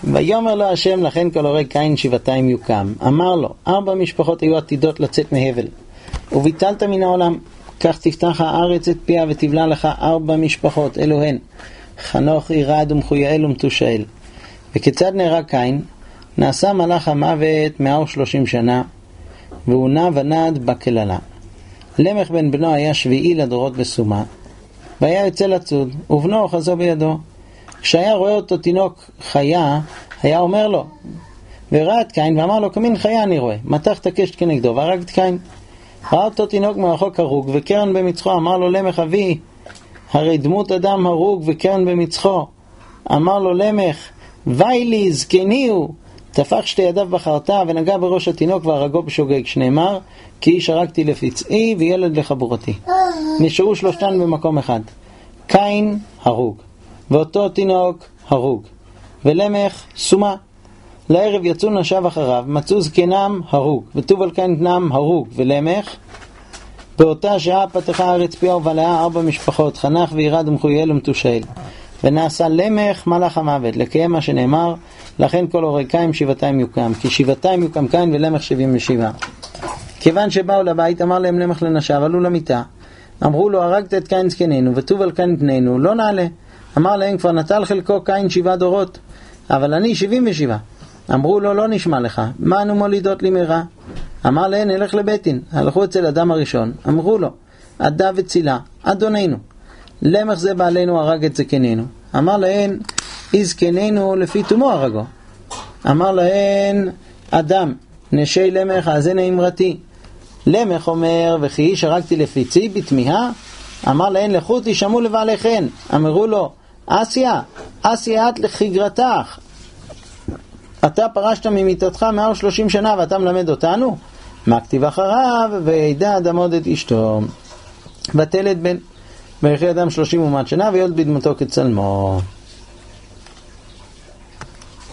ויאמר לו השם, לכן כל הורג קין שבעתיים יוקם. אמר לו, 4 משפחות היו עתידות לצאת מהבל, וביטלת מן העולם. כך תפתח הארץ את פיה ותבלע לך 4 משפחות, אלוהן, חנוך, ירד ומחויאל ומתושאל. וכיצד נהרג קין? נעשה מלאך המוות 130 שנה, והוא נע ונד בקללה. למך בן בנו היה 7 לדורות בסומה, והיה יוצא לצוד, ובנו אוחזו בידו. כשהיה רואה אותו תינוק חיה, היה אומר לו, וראה את קין ואמר לו, כמין חיה אני רואה, מתח את הקשת כנגדו והרג את קין. ראה אותו תינוק מרחוק הרוג וקרן במצחו, אמר לו, למך אבי, הרי דמות אדם הרוג וקרן במצחו. אמר לו למך, ויילי זקני הוא. טפח 2 ידיו בחרתה ונגע בראש התינוק והרגו בשוגג, שנאמר, כי איש הרגתי לפצעי וילד לחבורתי. נשארו 3 במקום אחד, קין הרוג, ואותו תינוק הרוג, ולמך סומה. לערב יצאו נשיו אחריו, מצאו זקנם הרוג, וטוב על קין בנם הרוג, ולמך. באותה שעה פתחה הארץ פיה ובלעה 4 משפחות, חנך וירד ומחויאל ומתושאל. ונעשה למך מלאך המוות, לקיים מה שנאמר, לכן כל הורג קין שבעתיים יוקם, כי שבעתיים יוקם קין ולמך 77. כיוון שבאו לבית, אמר להם למך לנשיו, עלו למיטה, אמרו לו, הרגת את קין זקננו וטוב על קין בננו, לא נעלה. אמר להם, כבר נטל חלקו קין 7 דורות, אבל אני 77. אמרו לו, לא נשמע לך, מה אנו מולידות לי מרע? אמר להם, נלך לביתין. הלכו אצל אדם הראשון, אמרו לו, עדה וצילה, אדוננו, למך זה בעלינו הרג את זקננו. אמר להן, זקננו לפי תומו הרגו. אמר להן, אדם, נשי למך, האזנה אמרתי. למך אומר, וכי איש הרגתי לפצעי בתמיהה? אמר להן, לכו תשמעו לבעליכן. אמרו לו, אסיה את לחגרתך, אתה פרשת ממיטתך 130 שנה ואתה מלמד אותנו? מה כתיב אחריו? וידע אדם עוד את אשתו ותלד בן, ויחי אדם 30 שנה ויולד בדמותו כצלמו.